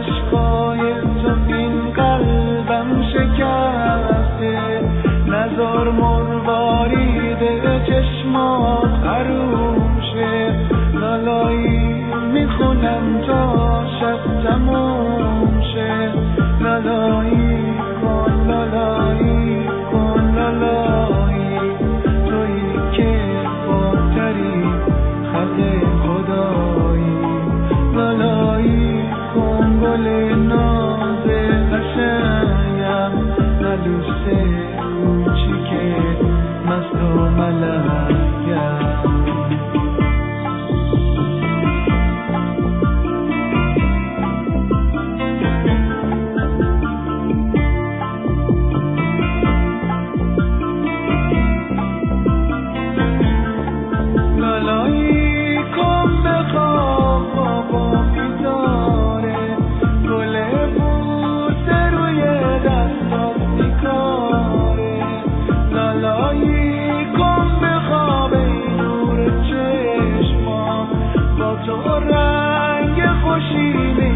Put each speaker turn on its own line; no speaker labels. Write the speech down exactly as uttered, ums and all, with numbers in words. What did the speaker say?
عشقای تو این قلبم شکسته، نزار مروارید چشمات حروم شه. لالایی میخونم تا شب تموم شه. لالایی کن لالایی کن لالایی، تویی که باتری خلق خدایی. لالایی کن گل ناز قشنگم، نلوسه کوچیکه مست و ملنگم. لالایی کن بخواب بابا بیداره، گل بوسه روی دستات بیکاره. لالایی کن بخواب ای نور چشما، با تو رنگ خوشی